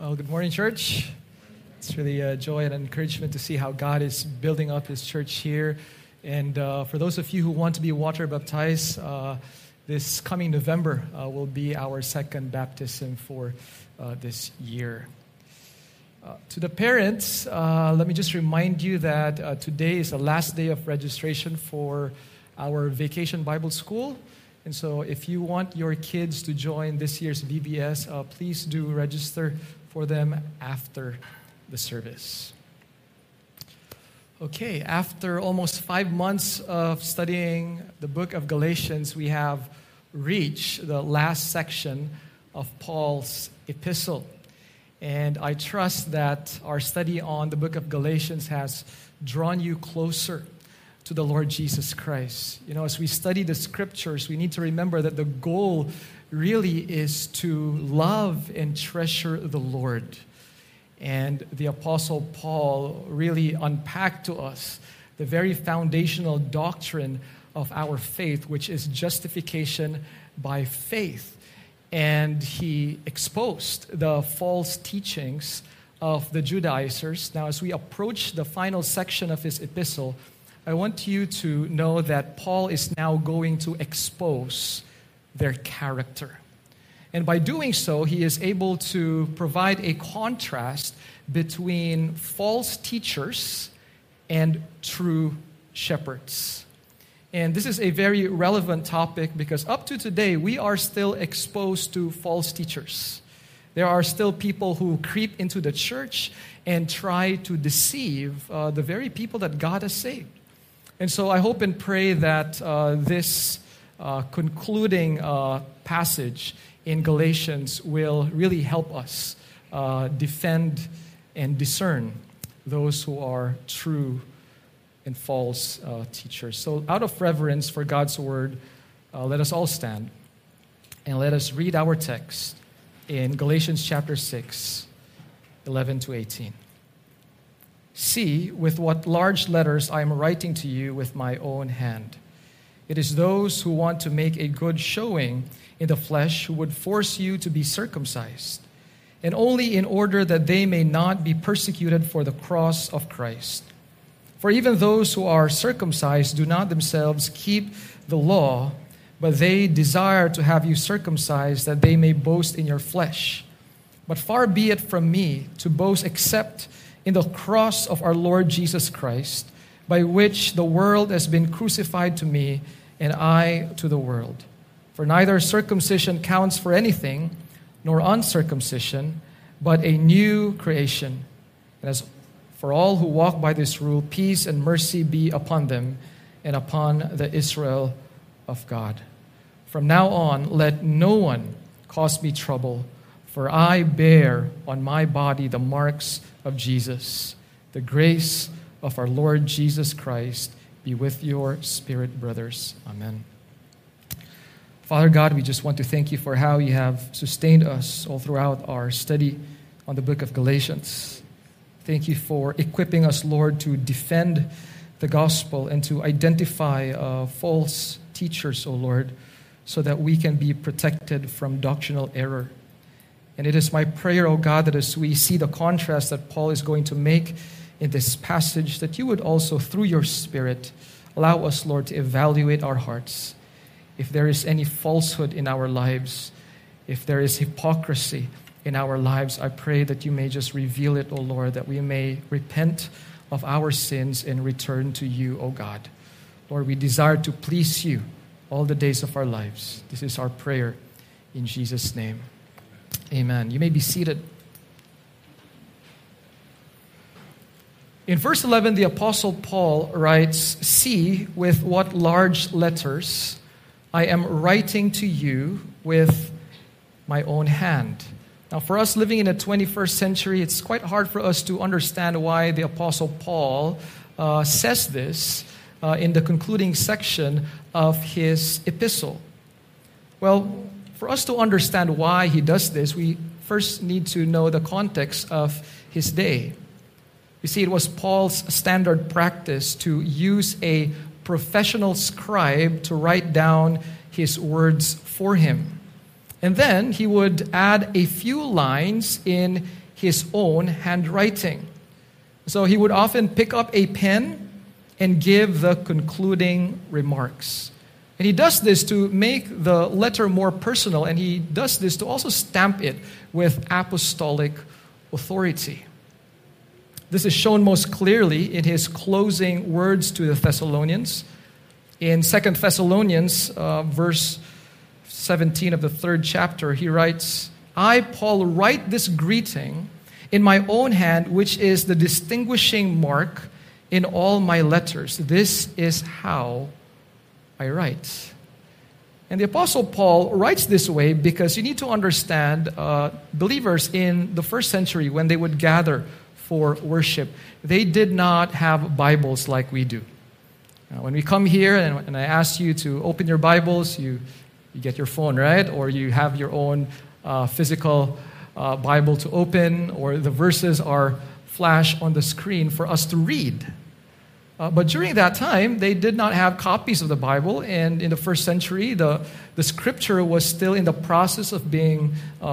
Well, good morning, church. It's really a joy and encouragement to see how God is building up His church here. And for those of you who want to be water baptized, this coming November will be our second baptism for this year. To the parents, let me just remind you that today is the last day of registration for our Vacation Bible School. And so if you want your kids to join this year's VBS, please do register for them after the service. Okay, after almost 5 months of studying the book of Galatians, we have reached the last section of Paul's epistle. And I trust that our study on the book of Galatians has drawn you closer to the Lord Jesus Christ. You know, as we study the scriptures, we need to remember that the goal really is to love and treasure the Lord. And the Apostle Paul really unpacked to us the very foundational doctrine of our faith, which is justification by faith. And he exposed the false teachings of the Judaizers. Now, as we approach the final section of his epistle, I want you to know that Paul is now going to expose their character. And by doing so, he is able to provide a contrast between false teachers and true shepherds. And this is a very relevant topic because up to today, we are still exposed to false teachers. There are still people who creep into the church and try to deceive the very people that God has saved. And so I hope and pray that this concluding passage in Galatians will really help us defend and discern those who are true and false teachers. So out of reverence for God's word, let us all stand and let us read our text in Galatians chapter 6, 11 to 18. See with what large letters I am writing to you with my own hand. It is those who want to make a good showing in the flesh who would force you to be circumcised, and only in order that they may not be persecuted for the cross of Christ. For even those who are circumcised do not themselves keep the law, but they desire to have you circumcised that they may boast in your flesh. But far be it from me to boast except in the cross of our Lord Jesus Christ, by which the world has been crucified to me and I to the world. For neither circumcision counts for anything, nor uncircumcision, but a new creation. And as for all who walk by this rule, peace and mercy be upon them and upon the Israel of God. From now on, let no one cause me trouble, for I bear on my body the marks of Jesus. The grace of our Lord Jesus Christ be with your spirit, brothers. Amen. Father God, we just want to thank you for how you have sustained us all throughout our study on the book of Galatians. Thank you for equipping us, Lord, to defend the gospel and to identify false teachers, O Lord, so that we can be protected from doctrinal error. And it is my prayer, O God, that as we see the contrast that Paul is going to make in this passage, that you would also, through your Spirit, allow us, Lord, to evaluate our hearts. If there is any falsehood in our lives, if there is hypocrisy in our lives, I pray that you may just reveal it, O Lord, that we may repent of our sins and return to you, O God. Lord, we desire to please you all the days of our lives. This is our prayer in Jesus' name. Amen. You may be seated. In verse 11, the Apostle Paul writes, "See with what large letters I am writing to you with my own hand." Now, for us living in the 21st century, it's quite hard for us to understand why the Apostle Paul says this in the concluding section of his epistle. Well, for us to understand why he does this, we first need to know the context of his day. You see, it was Paul's standard practice to use a professional scribe to write down his words for him. And then he would add a few lines in his own handwriting. So he would often pick up a pen and give the concluding remarks. And he does this to make the letter more personal, and he does this to also stamp it with apostolic authority. This is shown most clearly in his closing words to the Thessalonians. In 2 Thessalonians, verse 17 of the 3rd chapter, he writes, I, Paul, write this greeting in my own hand, which is the distinguishing mark in all my letters. This is how I write. And the Apostle Paul writes this way because you need to understand believers in the first century, when they would gather for worship, they did not have Bibles like we do. When we come here and I ask you to open your Bibles, you get your phone, right? Or you have your own physical Bible to open, or the verses are flashed on the screen for us to read. But during that time, they did not have copies of the Bible, and in the first century, the scripture was still in the process of being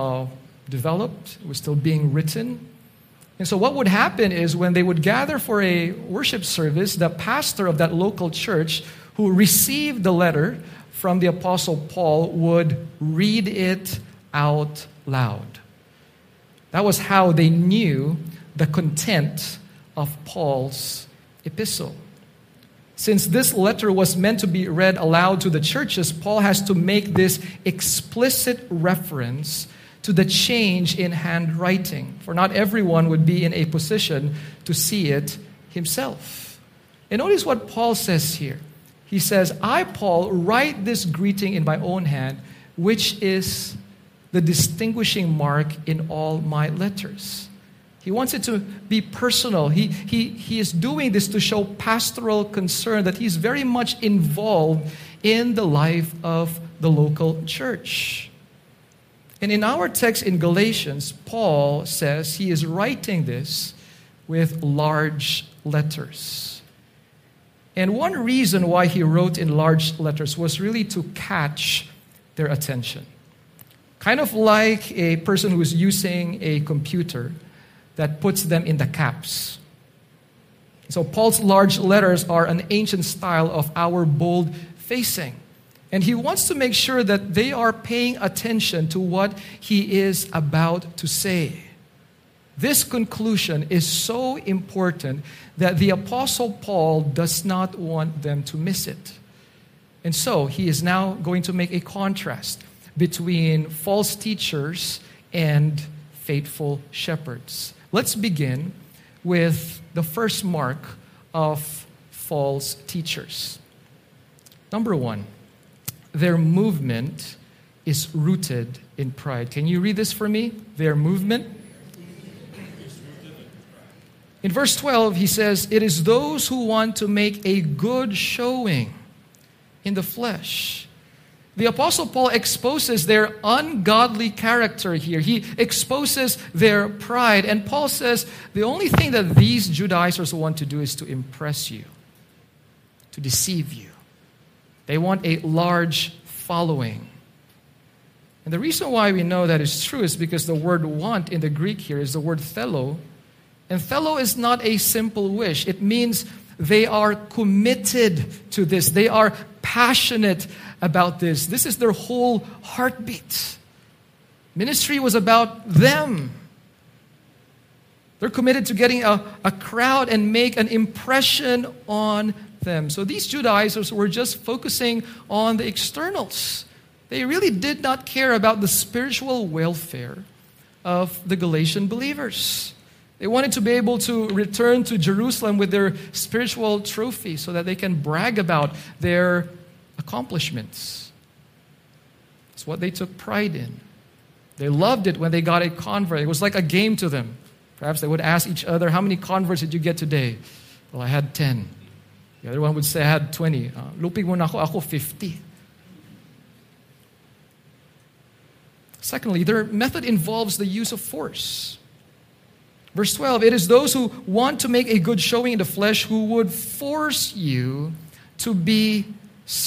developed. It was still being written. And so what would happen is when they would gather for a worship service, the pastor of that local church who received the letter from the Apostle Paul would read it out loud. That was how they knew the content of Paul's epistle. Since this letter was meant to be read aloud to the churches, Paul has to make this explicit reference to the change in handwriting, for not everyone would be in a position to see it himself. And notice what Paul says here. He says, I, Paul, write this greeting in my own hand, which is the distinguishing mark in all my letters. He wants it to be personal. He is doing this to show pastoral concern, that he's very much involved in the life of the local church. And in our text in Galatians, Paul says he is writing this with large letters. And one reason why he wrote in large letters was really to catch their attention. Kind of like a person who is using a computer that puts them in the caps. So Paul's large letters are an ancient style of our bold facing. And he wants to make sure that they are paying attention to what he is about to say. This conclusion is so important that the Apostle Paul does not want them to miss it. And so he is now going to make a contrast between false teachers and faithful shepherds. Let's begin with the first mark of false teachers. Number one, their movement is rooted in pride. Can you read this for me? Their movement. In verse 12, he says, it is those who want to make a good showing in the flesh. The Apostle Paul exposes their ungodly character here. He exposes their pride. And Paul says the only thing that these Judaizers want to do is to impress you, to deceive you. They want a large following. And the reason why we know that is true is because the word want in the Greek here is the word thelo. And thelo is not a simple wish. It means they are committed to this. They are passionate about this. This is their whole heartbeat. Ministry was about them. They're committed to getting a crowd and make an impression on them. So these Judaizers were just focusing on the externals. They really did not care about the spiritual welfare of the Galatian believers. They wanted to be able to return to Jerusalem with their spiritual trophy so that they can brag about their accomplishments. It's what they took pride in. They loved it when they got a convert. It was like a game to them. Perhaps they would ask each other, how many converts did you get today? Well, I had 10. The other one would say, I had 20. Lupig mo na ako 50. Secondly, their method involves the use of force. Verse 12, it is those who want to make a good showing in the flesh who would force you to be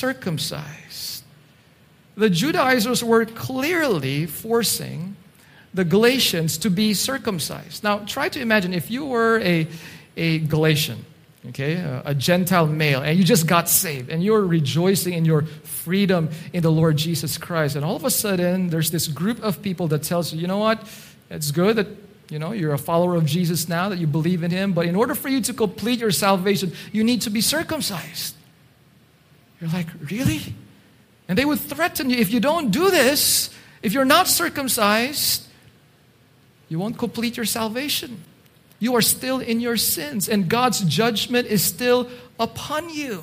circumcised. The Judaizers were clearly forcing the Galatians to be circumcised. Now, try to imagine if you were a Galatian, okay, a Gentile male, and you just got saved, and you're rejoicing in your freedom in the Lord Jesus Christ, and all of a sudden, there's this group of people that tells you, you know what, it's good that, you know, you're a follower of Jesus now, that you believe in Him, but in order for you to complete your salvation, you need to be circumcised. You're like, really? And they would threaten you, if you don't do this, if you're not circumcised, you won't complete your salvation. You are still in your sins, and God's judgment is still upon you.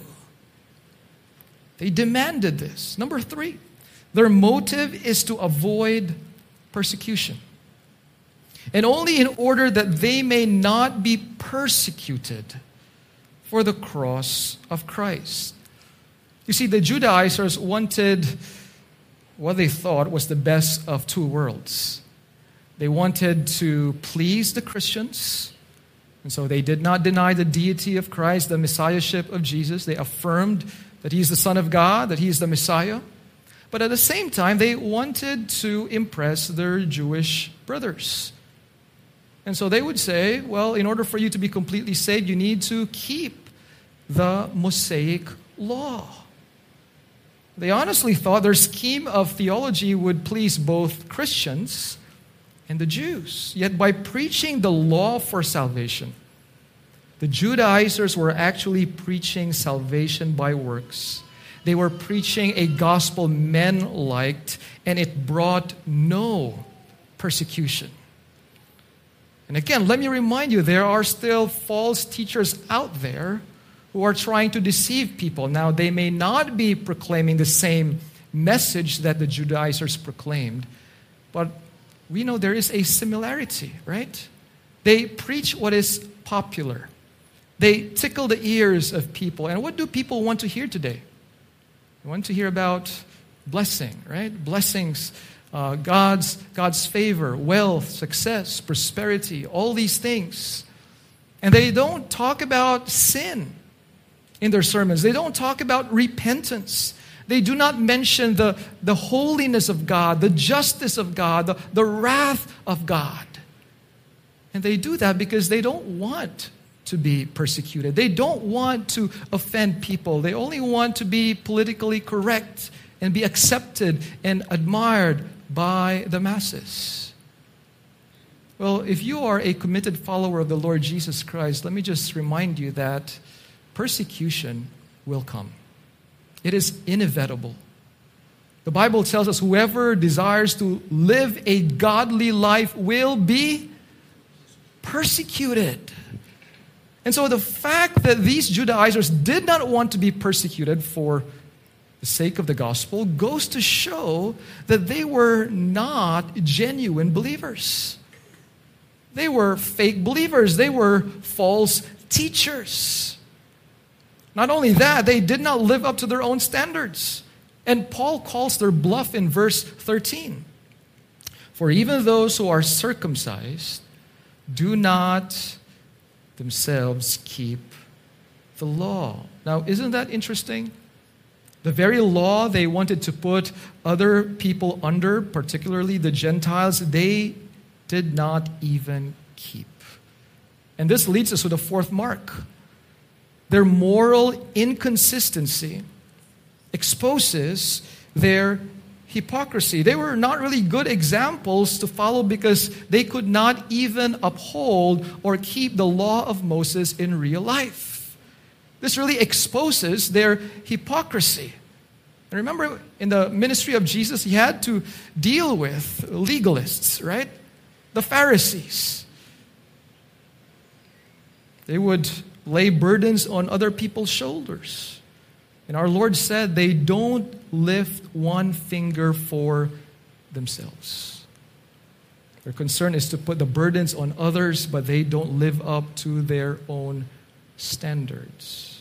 They demanded this. Number 3, their motive is to avoid persecution. And only in order that they may not be persecuted for the cross of Christ. You see, the Judaizers wanted what they thought was the best of two worlds. They wanted to please the Christians, and so they did not deny the deity of Christ, the messiahship of Jesus. They affirmed that He is the Son of God, that He is the Messiah. But at the same time, they wanted to impress their Jewish brothers. And so they would say, well, in order for you to be completely saved, you need to keep the Mosaic law. They honestly thought their scheme of theology would please both Christians and the Jews. Yet by preaching the law for salvation, the Judaizers were actually preaching salvation by works. They were preaching a gospel men liked, and it brought no persecution. And again, let me remind you, there are still false teachers out there who are trying to deceive people. Now, they may not be proclaiming the same message that the Judaizers proclaimed, but we know there is a similarity, right? They preach what is popular. They tickle the ears of people. And what do people want to hear today? They want to hear about blessing, right? Blessings, God's favor, wealth, success, prosperity, all these things. And they don't talk about sin in their sermons. They don't talk about repentance. They do not mention the holiness of God, the justice of God, the wrath of God. And they do that because they don't want to be persecuted. They don't want to offend people. They only want to be politically correct and be accepted and admired by the masses. Well, if you are a committed follower of the Lord Jesus Christ, let me just remind you that persecution will come. It is inevitable. The Bible tells us whoever desires to live a godly life will be persecuted. And so the fact that these Judaizers did not want to be persecuted for the sake of the gospel goes to show that they were not genuine believers. They were fake believers. They were false teachers. Not only that, they did not live up to their own standards. And Paul calls their bluff in verse 13. For even those who are circumcised do not themselves keep the law. Now, isn't that interesting? The very law they wanted to put other people under, particularly the Gentiles, they did not even keep. And this leads us to the fourth mark. Their moral inconsistency exposes their hypocrisy. They were not really good examples to follow because they could not even uphold or keep the law of Moses in real life. This really exposes their hypocrisy. And remember, in the ministry of Jesus, He had to deal with legalists, right? The Pharisees. They would lay burdens on other people's shoulders. And our Lord said they don't lift one finger for themselves. Their concern is to put the burdens on others, but they don't live up to their own standards.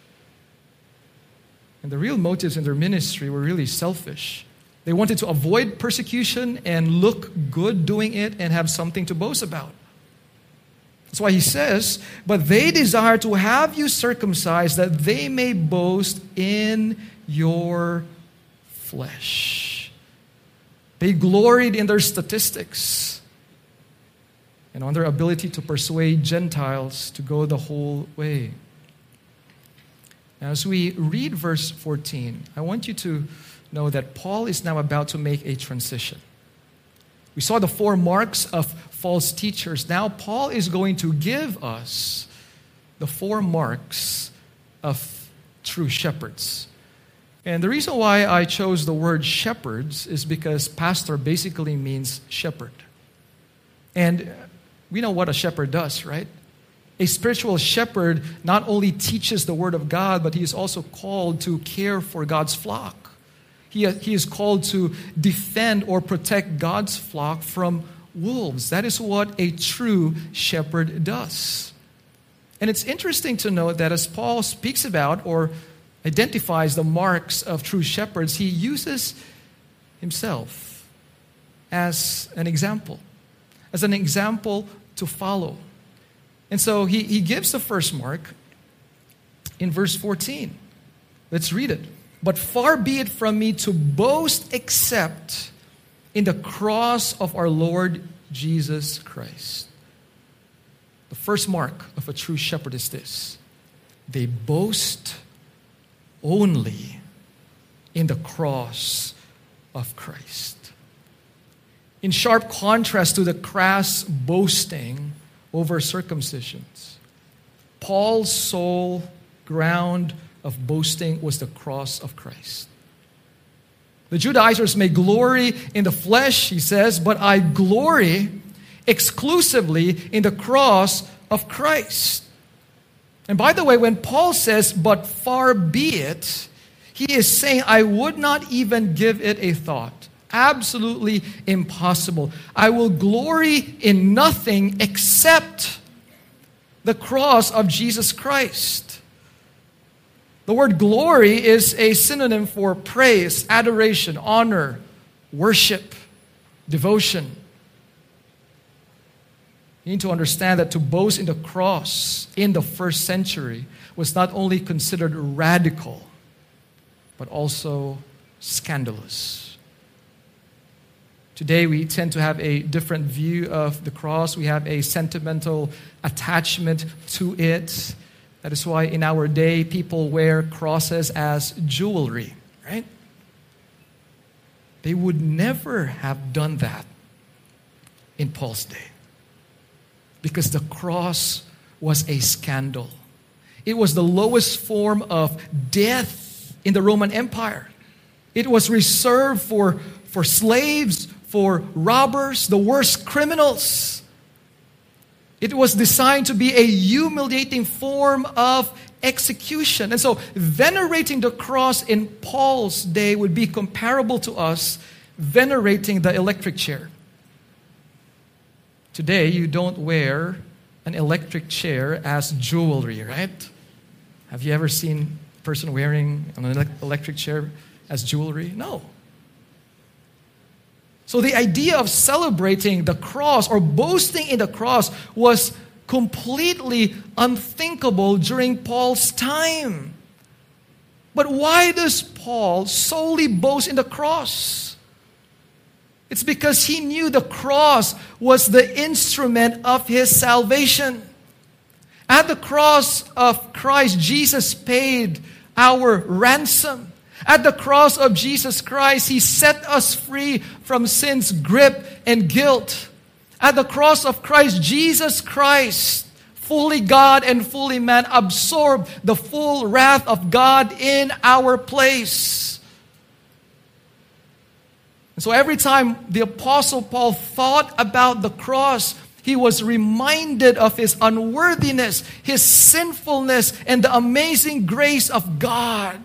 And the real motives in their ministry were really selfish. They wanted to avoid persecution and look good doing it and have something to boast about. That's why He says, but they desire to have you circumcised that they may boast in your flesh. They gloried in their statistics. and on their ability to persuade Gentiles to go the whole way. Now, as we read verse 14, I want you to know that Paul is now about to make a transition. We saw the 4 marks of false teachers. Now, Paul is going to give us the 4 marks of true shepherds. And the reason why I chose the word shepherds is because pastor basically means shepherd. And we know what a shepherd does, right? A spiritual shepherd not only teaches the word of God, but he is also called to care for God's flock. He is called to defend or protect God's flock from wolves. That is what a true shepherd does. And it's interesting to note that as Paul speaks about or identifies the marks of true shepherds, he uses himself as an example to follow. And so he gives the first mark in verse 14. Let's read it. But far be it from me to boast except in the cross of our Lord Jesus Christ. The first mark of a true shepherd is this: they boast only in the cross of Christ. In sharp contrast to the crass boasting over circumcisions, Paul's sole ground of boasting was the cross of Christ. The Judaizers may glory in the flesh, he says, but I glory exclusively in the cross of Christ. And by the way, when Paul says, but far be it, he is saying, I would not even give it a thought. Absolutely impossible. I will glory in nothing except the cross of Jesus Christ. The word glory is a synonym for praise, adoration, honor, worship, devotion. You need to understand that to boast in the cross in the first century was not only considered radical, but also scandalous. Today we tend to have a different view of the cross. We have a sentimental attachment to it. That is why in our day people wear crosses as jewelry, right? They would never have done that in Paul's day, because the cross was a scandal. It was the lowest form of death in the Roman Empire. It was reserved for slaves, for robbers, the worst criminals. It was designed to be a humiliating form of execution. And so venerating the cross in Paul's day would be comparable to us venerating the electric chair. Today, you don't wear an electric chair as jewelry, right? Have you ever seen a person wearing an electric chair as jewelry? No. So the idea of celebrating the cross or boasting in the cross was completely unthinkable during Paul's time. But why does Paul solely boast in the cross? It's because he knew the cross was the instrument of his salvation. At the cross of Christ, Jesus paid our ransom. At the cross of Jesus Christ, He set us free from sin's grip and guilt. At the cross of Christ, Jesus Christ, fully God and fully man, absorbed the full wrath of God in our place. And so every time the Apostle Paul thought about the cross, he was reminded of his unworthiness, his sinfulness, and the amazing grace of God.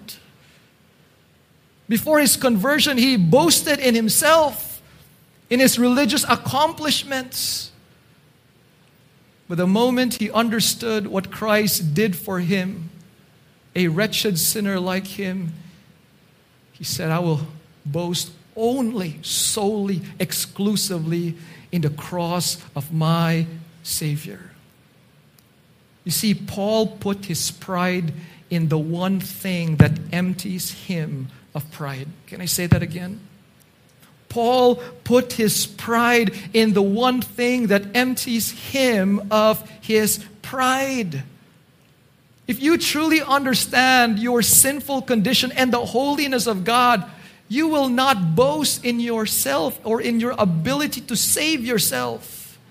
Before his conversion, he boasted in himself, in his religious accomplishments. But the moment he understood what Christ did for him, a wretched sinner like him, he said, I will boast only, solely, exclusively in the cross of my Savior. You see, Paul put his pride in the one thing that empties him of pride. Can I say that again? Paul put his pride in the one thing that empties him of his pride. If you truly understand your sinful condition and the holiness of God, you will not boast in yourself or in your ability to save yourself.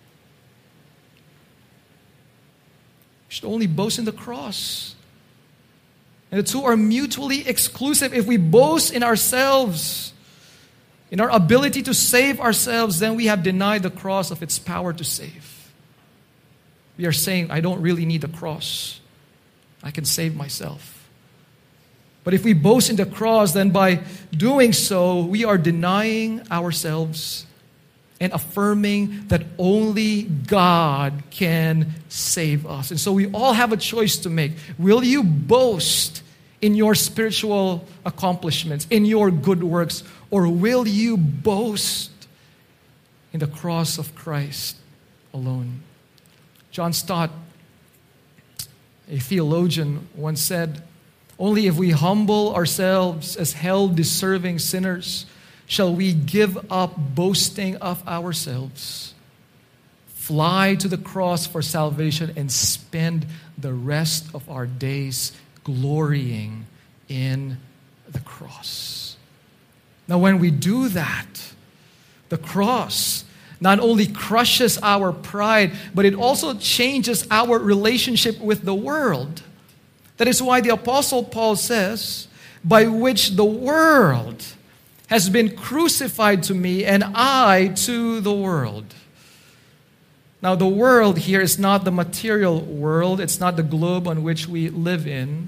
You should only boast in the cross. And the two are mutually exclusive. If we boast in ourselves, in our ability to save ourselves, then we have denied the cross of its power to save. We are saying, I don't really need the cross. I can save myself. But if we boast in the cross, then by doing so, we are denying ourselves and affirming that only God can save us. And so we all have a choice to make. Will you boast in your spiritual accomplishments, in your good works, or will you boast in the cross of Christ alone? John Stott, a theologian, once said, only if we humble ourselves as hell-deserving sinners shall we give up boasting of ourselves, fly to the cross for salvation, and spend the rest of our days glorying in the cross. Now, when we do that, the cross not only crushes our pride, but it also changes our relationship with the world. That is why the Apostle Paul says, by which the world has been crucified to me and I to the world. Now, the world here is not the material world. It's not the globe on which we live in.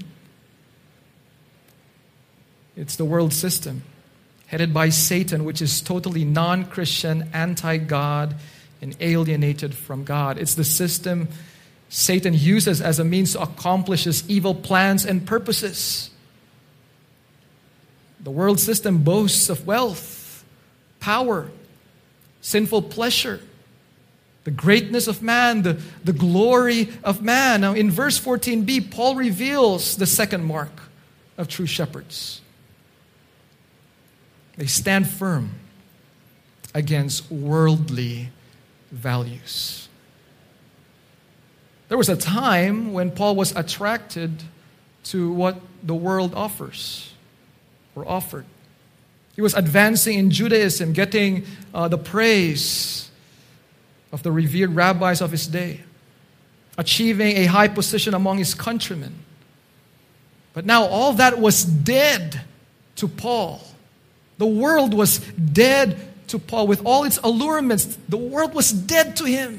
It's the world system headed by Satan, which is totally non-Christian, anti-God, and alienated from God. It's the system Satan uses as a means to accomplish his evil plans and purposes. The world system boasts of wealth, power, sinful pleasure, the greatness of man, the glory of man. Now, in verse 14b, Paul reveals the second mark of true shepherds. They stand firm against worldly values. There was a time when Paul was attracted to what the world offers or offered. He was advancing in Judaism, getting the praise of the revered rabbis of his day, achieving a high position among his countrymen. But now all that was dead to Paul. The world was dead to Paul with all its allurements. The world was dead to him.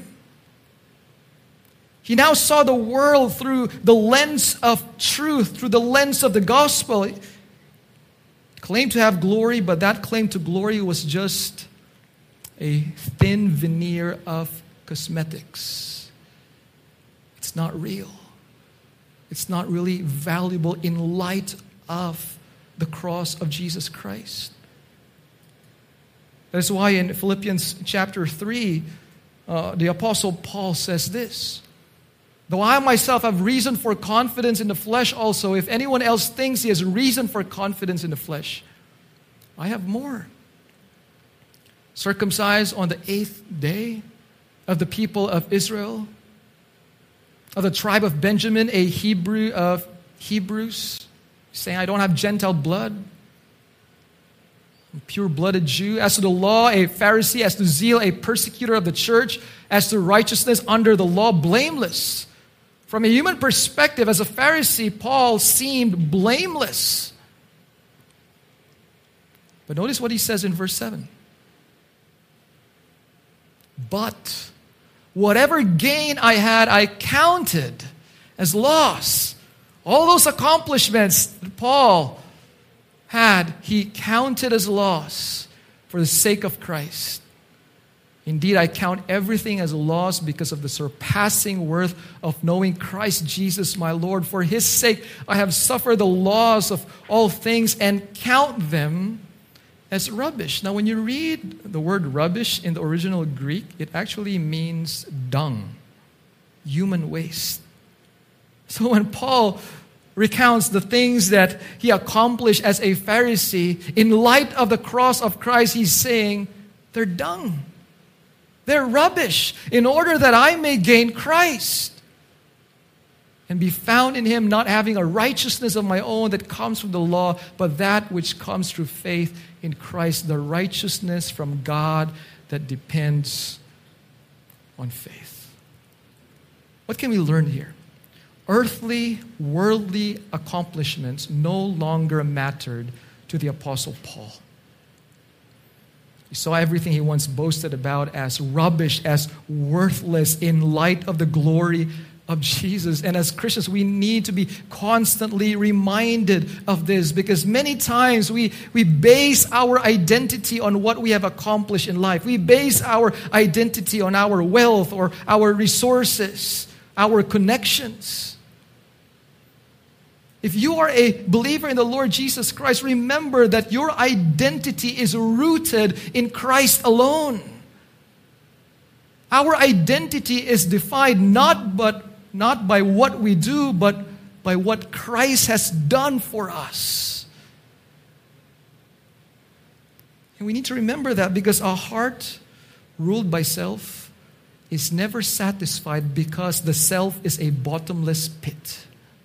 He now saw the world through the lens of truth, through the lens of the gospel. He claimed to have glory, but that claim to glory was just a thin veneer of cosmetics. It's not real. It's not really valuable in light of the cross of Jesus Christ. That's why in Philippians chapter 3, the Apostle Paul says this, though I myself have reason for confidence in the flesh also, if anyone else thinks he has reason for confidence in the flesh, I have more. Circumcised on the 8th day of the people of Israel, of the tribe of Benjamin, a Hebrew of Hebrews, saying, I don't have Gentile blood. I'm a pure-blooded Jew. As to the law, a Pharisee. As to zeal, a persecutor of the church. As to righteousness, under the law, blameless. From a human perspective, as a Pharisee, Paul seemed blameless. But notice what he says in verse 7. But whatever gain I had, I counted as loss. All those accomplishments that Paul had, he counted as loss for the sake of Christ. Indeed, I count everything as loss because of the surpassing worth of knowing Christ Jesus my Lord. For his sake, I have suffered the loss of all things and count them as rubbish. Now, when you read the word rubbish in the original Greek, it actually means dung, human waste. So when Paul recounts the things that he accomplished as a Pharisee, in light of the cross of Christ, he's saying, they're dung. They're rubbish, in order that I may gain Christ and be found in him, not having a righteousness of my own that comes from the law, but that which comes through faith in Christ, the righteousness from God that depends on faith. What can we learn here? Earthly, worldly accomplishments no longer mattered to the Apostle Paul. He saw everything he once boasted about as rubbish, as worthless in light of the glory of Jesus. And as Christians, we need to be constantly reminded of this, because many times we base our identity on what we have accomplished in life. We base our identity on our wealth or our resources, our connections. If you are a believer in the Lord Jesus Christ, remember that your identity is rooted in Christ alone. Our identity is defined not by what we do, but by what Christ has done for us. And we need to remember that, because a heart ruled by self is never satisfied, because the self is a bottomless pit.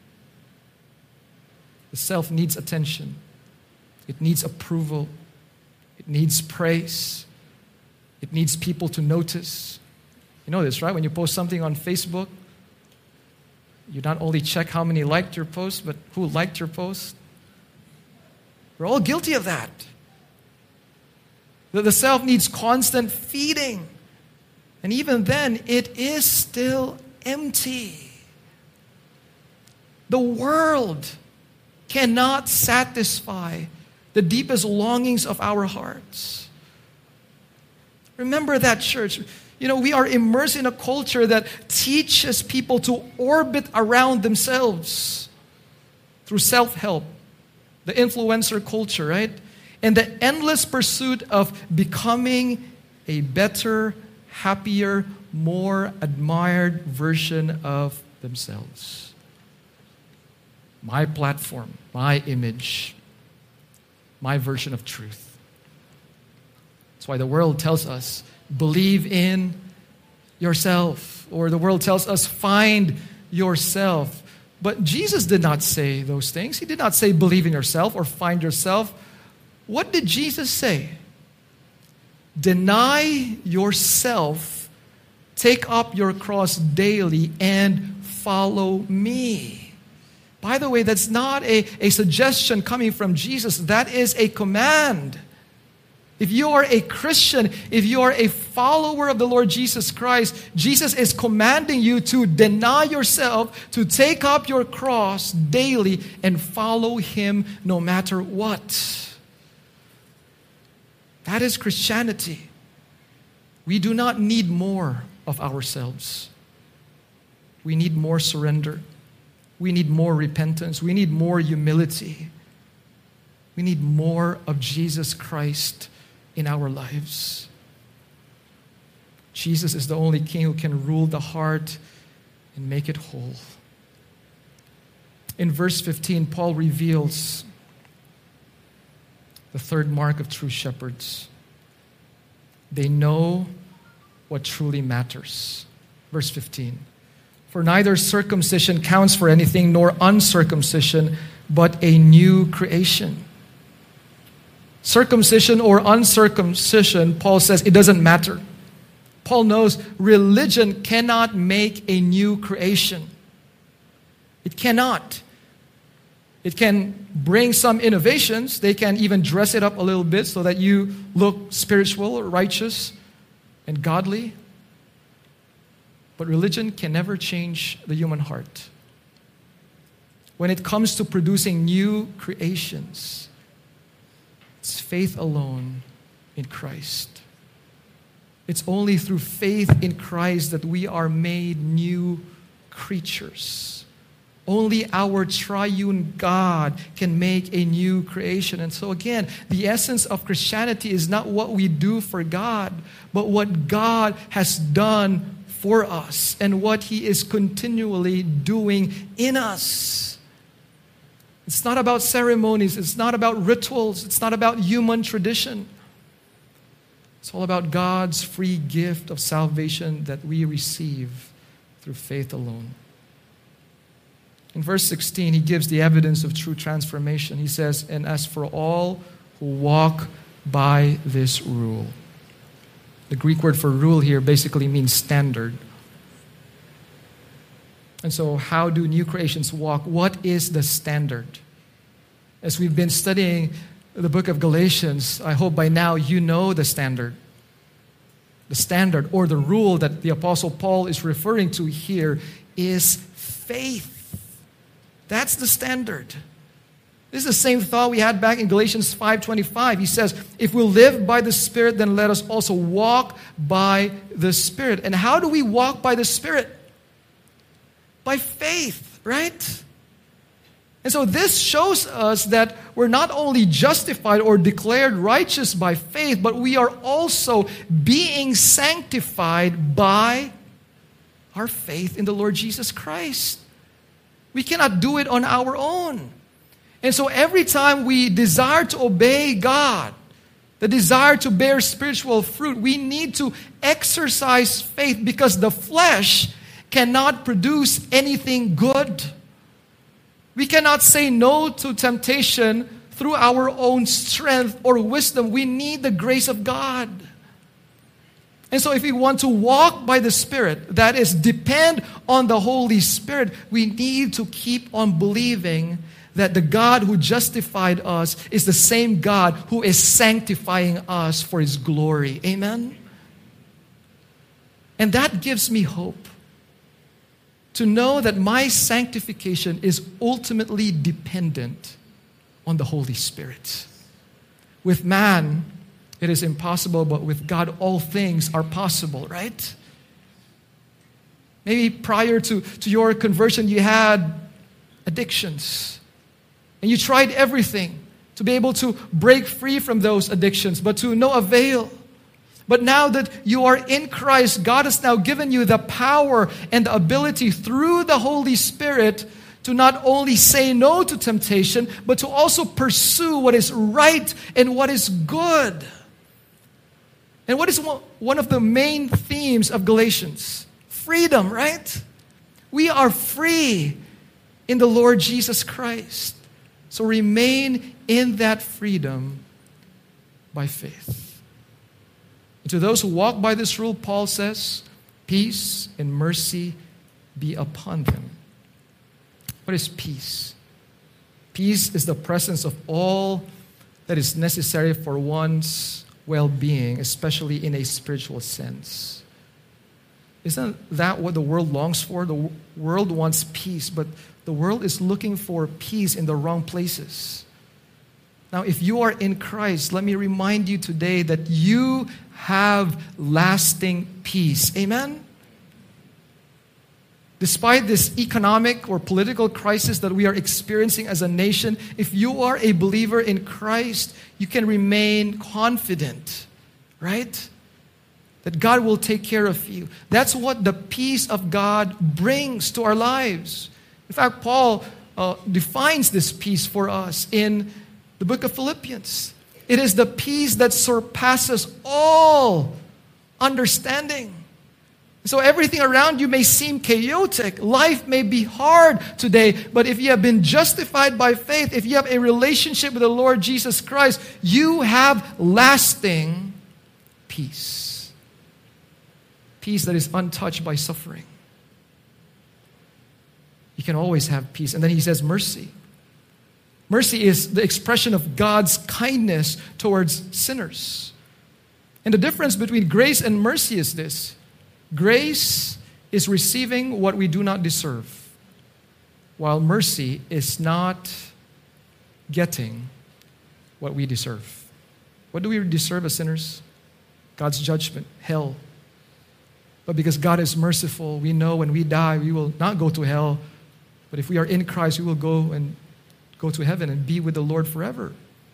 The self needs attention. It needs approval. It needs praise. It needs people to notice. You know this, right? When you post something on Facebook, you not only check how many liked your post, but who liked your post. We're all guilty of that. The self needs constant feeding. And even then, it is still empty. The world cannot satisfy the deepest longings of our hearts. Remember that, church. You know, we are immersed in a culture that teaches people to orbit around themselves through self-help, the influencer culture, right? And the endless pursuit of becoming a better, happier, more admired version of themselves. My platform, my image, my version of truth. That's why the world tells us, believe in yourself. Or the world tells us, find yourself. But Jesus did not say those things. He did not say, believe in yourself or find yourself. What did Jesus say? Deny yourself, take up your cross daily, and follow me. By the way, that's not a suggestion coming from Jesus. That is a command. If you are a Christian, if you are a follower of the Lord Jesus Christ, Jesus is commanding you to deny yourself, to take up your cross daily and follow Him no matter what. That is Christianity. We do not need more of ourselves. We need more surrender. We need more repentance. We need more humility. We need more of Jesus Christ in our lives. Jesus is the only King who can rule the heart and make it whole. In verse 15, Paul reveals the third mark of true shepherds. They know what truly matters. Verse 15. For neither circumcision counts for anything, nor uncircumcision, but a new creation. Circumcision or uncircumcision, Paul says, it doesn't matter. Paul knows religion cannot make a new creation. It cannot. It can bring some innovations. They can even dress it up a little bit so that you look spiritual or righteous and godly. But religion can never change the human heart. When it comes to producing new creations, it's faith alone in Christ. It's only through faith in Christ that we are made new creatures. Only our triune God can make a new creation. And so again, the essence of Christianity is not what we do for God, but what God has done for us and what He is continually doing in us. It's not about ceremonies. It's not about rituals. It's not about human tradition. It's all about God's free gift of salvation that we receive through faith alone. In verse 16, he gives the evidence of true transformation. He says, "And as for all who walk by this rule." The Greek word for rule here basically means standard. And so how do new creations walk? What is the standard? As we've been studying the book of Galatians, I hope by now you know the standard. The standard or the rule that the Apostle Paul is referring to here is faith. That's the standard. This is the same thought we had back in Galatians 5:25. He says, if we live by the Spirit, then let us also walk by the Spirit. And how do we walk by the Spirit? By faith, right? And so this shows us that we're not only justified or declared righteous by faith, but we are also being sanctified by our faith in the Lord Jesus Christ. We cannot do it on our own. And so every time we desire to obey God, the desire to bear spiritual fruit, we need to exercise faith because the flesh cannot produce anything good. We cannot say no to temptation through our own strength or wisdom. We need the grace of God. And so if we want to walk by the Spirit, that is, depend on the Holy Spirit, we need to keep on believing that the God who justified us is the same God who is sanctifying us for His glory. Amen? And that gives me hope to know that my sanctification is ultimately dependent on the Holy Spirit. With man, it is impossible, but with God, all things are possible, right? Maybe prior to your conversion, you had addictions. And you tried everything to be able to break free from those addictions, but to no avail. But now that you are in Christ, God has now given you the power and the ability through the Holy Spirit to not only say no to temptation, but to also pursue what is right and what is good. And what is one of the main themes of Galatians? Freedom, right? We are free in the Lord Jesus Christ. So remain in that freedom by faith. And to those who walk by this rule, Paul says, peace and mercy be upon them. What is peace? Peace is the presence of all that is necessary for one's well-being, especially in a spiritual sense. Isn't that what the world longs for? The world wants peace, but the world is looking for peace in the wrong places. Now, if you are in Christ, let me remind you today that you have lasting peace. Amen? Despite this economic or political crisis that we are experiencing as a nation, if you are a believer in Christ, you can remain confident, right? That God will take care of you. That's what the peace of God brings to our lives. In fact, Paul defines this peace for us in the book of Philippians. It is the peace that surpasses all understanding. So everything around you may seem chaotic. Life may be hard today. But if you have been justified by faith, if you have a relationship with the Lord Jesus Christ, you have lasting peace. Peace that is untouched by suffering. You can always have peace. And then he says mercy. Mercy is the expression of God's kindness towards sinners. And the difference between grace and mercy is this. Grace is receiving what we do not deserve, while mercy is not getting what we deserve. What do we deserve as sinners? God's judgment, hell. But because God is merciful, we know when we die, we will not go to hell. But if we are in Christ, we will go to heaven and be with the Lord forever.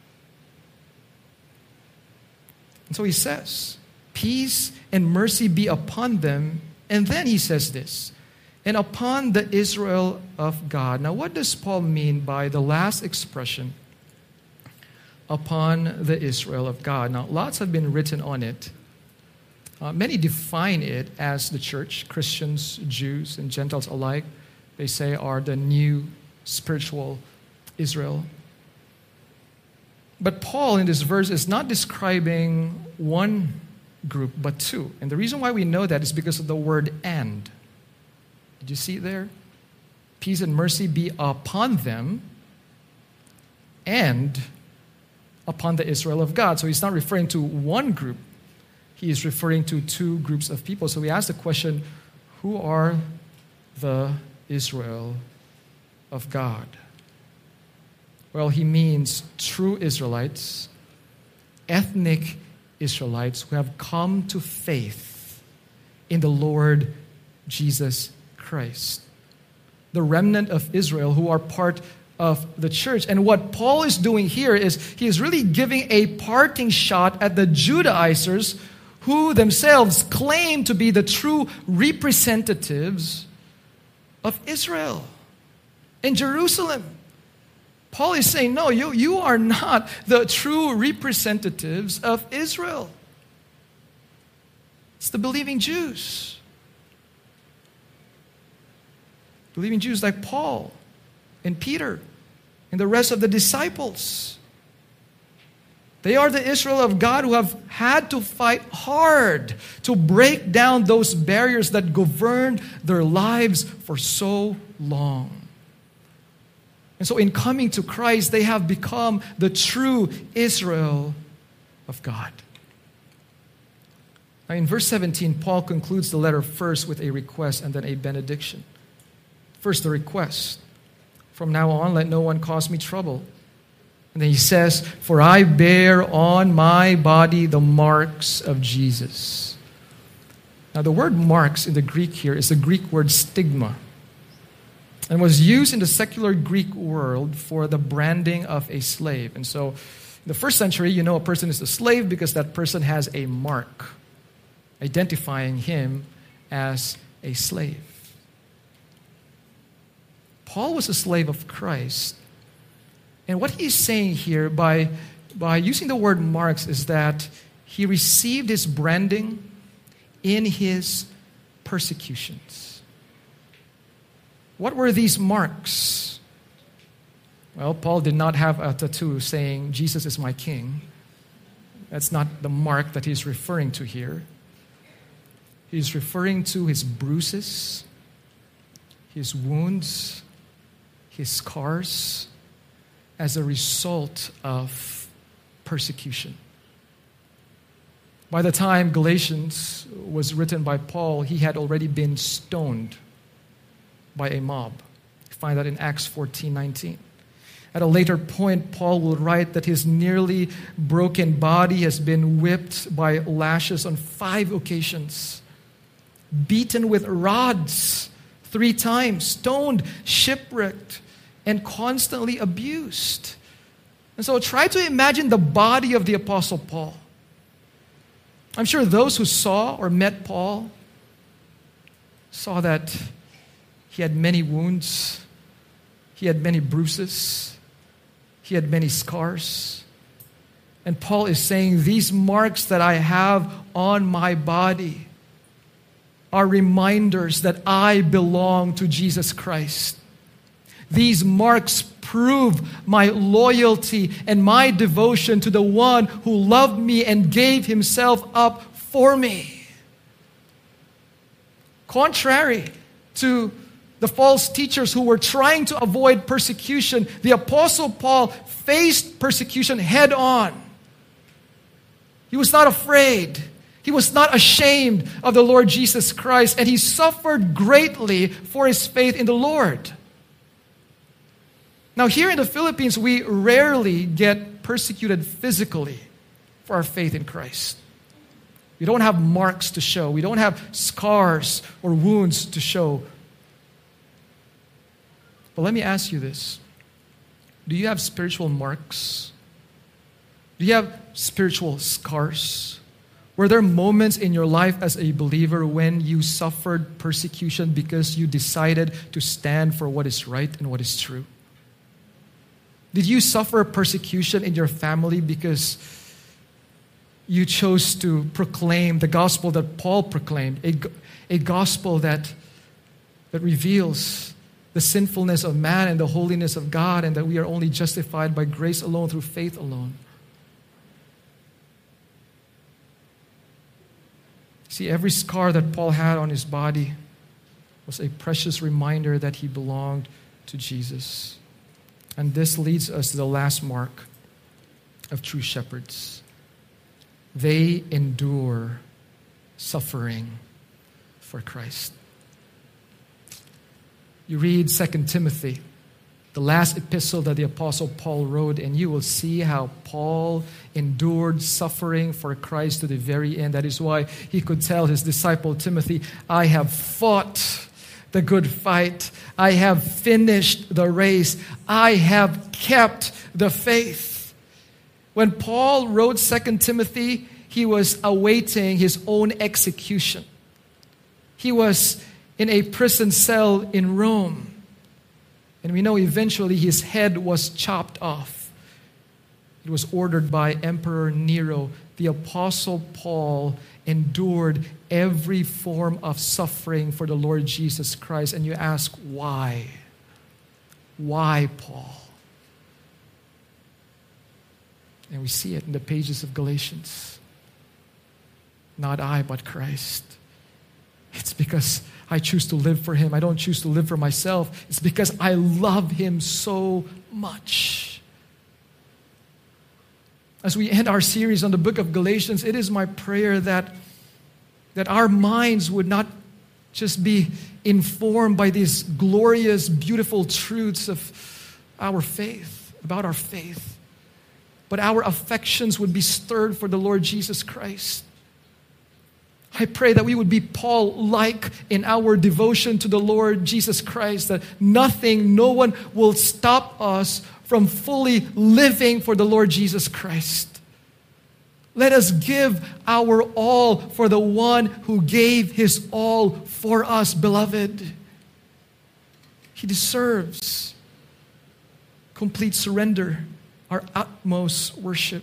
And so he says, peace and mercy be upon them. And then he says this, and upon the Israel of God. Now, what does Paul mean by the last expression, upon the Israel of God? Now, lots have been written on it. Many define it as the church, Christians, Jews, and Gentiles alike, they say are the new spiritual Israel. But Paul in this verse is not describing one group, but two. And the reason why we know that is because of the word and. Did you see it there? Peace and mercy be upon them and upon the Israel of God. So he's not referring to one group. He is referring to two groups of people. So we ask the question, who are the Israel of God? Well, he means true Israelites, ethnic Israelites who have come to faith in the Lord Jesus Christ. The remnant of Israel who are part of the church. And what Paul is doing here is he is really giving a parting shot at the Judaizers who themselves claim to be the true representatives of Israel in Jerusalem. Paul is saying, no, you are not the true representatives of Israel. It's the believing Jews. Believing Jews like Paul and Peter and the rest of the disciples. They are the Israel of God who have had to fight hard to break down those barriers that governed their lives for so long. And so in coming to Christ, they have become the true Israel of God. Now in verse 17, Paul concludes the letter first with a request and then a benediction. First, the request. From now on, let no one cause me trouble. And then he says, for I bear on my body the marks of Jesus. Now the word marks in the Greek here is the Greek word stigma, and was used in the secular Greek world for the branding of a slave. And so in the first century, you know a person is a slave because that person has a mark identifying him as a slave. Paul was a slave of Christ. And what he's saying here by using the word marks is that he received his branding in his persecutions. What were these marks? Well, Paul did not have a tattoo saying, Jesus is my king. That's not the mark that he's referring to here. He's referring to his bruises, his wounds, his scars as a result of persecution. By the time Galatians was written by Paul, he had already been stoned by a mob. You find that in Acts 14:19. At a later point, Paul will write that his nearly broken body has been whipped by lashes on 5 occasions, beaten with rods 3 times, stoned, shipwrecked, and constantly abused. And so try to imagine the body of the Apostle Paul. I'm sure those who saw or met Paul saw that he had many wounds, he had many bruises, he had many scars. And Paul is saying, these marks that I have on my body are reminders that I belong to Jesus Christ. These marks prove my loyalty and my devotion to the one who loved me and gave himself up for me. Contrary to the false teachers who were trying to avoid persecution, the Apostle Paul faced persecution head on. He was not afraid. He was not ashamed of the Lord Jesus Christ, and he suffered greatly for his faith in the Lord. Now, here in the Philippines, we rarely get persecuted physically for our faith in Christ. We don't have marks to show. We don't have scars or wounds to show. But let me ask you this. Do you have spiritual marks? Do you have spiritual scars? Were there moments in your life as a believer when you suffered persecution because you decided to stand for what is right and what is true? Did you suffer persecution in your family because you chose to proclaim the gospel that Paul proclaimed, a gospel that reveals the sinfulness of man and the holiness of God, and that we are only justified by grace alone through faith alone? See, every scar that Paul had on his body was a precious reminder that he belonged to Jesus. And this leads us to the last mark of true shepherds. They endure suffering for Christ. You read 2 Timothy, the last epistle that the Apostle Paul wrote, and you will see how Paul endured suffering for Christ to the very end. That is why he could tell his disciple Timothy, I have fought the good fight. I have finished the race. I have kept the faith. When Paul wrote 2 Timothy, he was awaiting his own execution. He was in a prison cell in Rome. And we know eventually his head was chopped off. It was ordered by Emperor Nero. The Apostle Paul endured every form of suffering for the Lord Jesus Christ. And you ask, why? Why, Paul? And we see it in the pages of Galatians. Not I, but Christ. It's because I choose to live for Him. I don't choose to live for myself. It's because I love Him so much. As we end our series on the book of Galatians, it is my prayer that our minds would not just be informed by these glorious, beautiful truths of our faith, about our faith, but our affections would be stirred for the Lord Jesus Christ. I pray that we would be Paul-like in our devotion to the Lord Jesus Christ, that no one will stop us from fully living for the Lord Jesus Christ. Let us give our all for the one who gave His all for us, beloved. He deserves complete surrender, our utmost worship.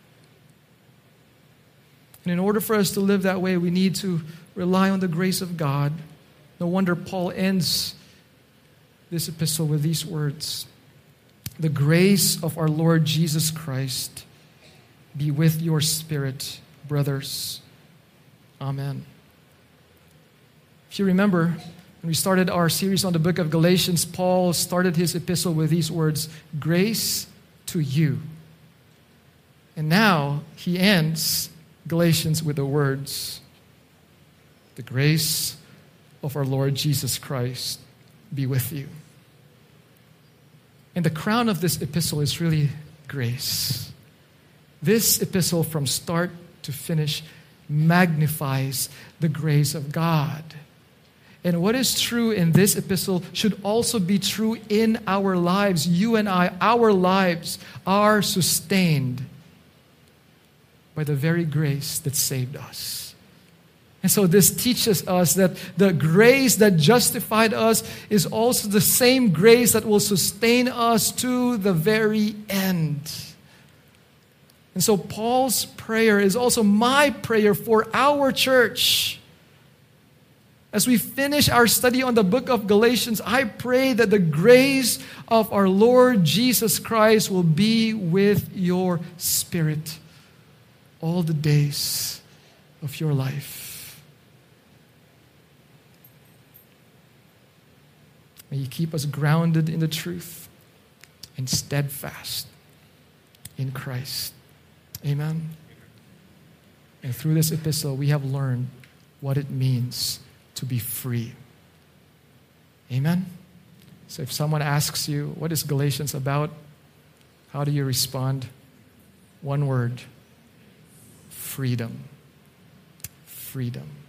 And in order for us to live that way, we need to rely on the grace of God. No wonder Paul ends this epistle with these words: the grace of our Lord Jesus Christ be with your spirit, brothers. Amen. If you remember, when we started our series on the book of Galatians, Paul started his epistle with these words, grace to you. And now he ends Galatians with the words, the grace of our Lord Jesus Christ be with you. And the crown of this epistle is really grace. This epistle from start to finish magnifies the grace of God. And what is true in this epistle should also be true in our lives. You and I, our lives are sustained by the very grace that saved us. And so this teaches us that the grace that justified us is also the same grace that will sustain us to the very end. And so Paul's prayer is also my prayer for our church. As we finish our study on the book of Galatians, I pray that the grace of our Lord Jesus Christ will be with your spirit all the days of your life. May He keep us grounded in the truth and steadfast in Christ. Amen. And through this epistle, we have learned what it means to be free. Amen. So if someone asks you, what is Galatians about? How do you respond? One word: freedom. Freedom.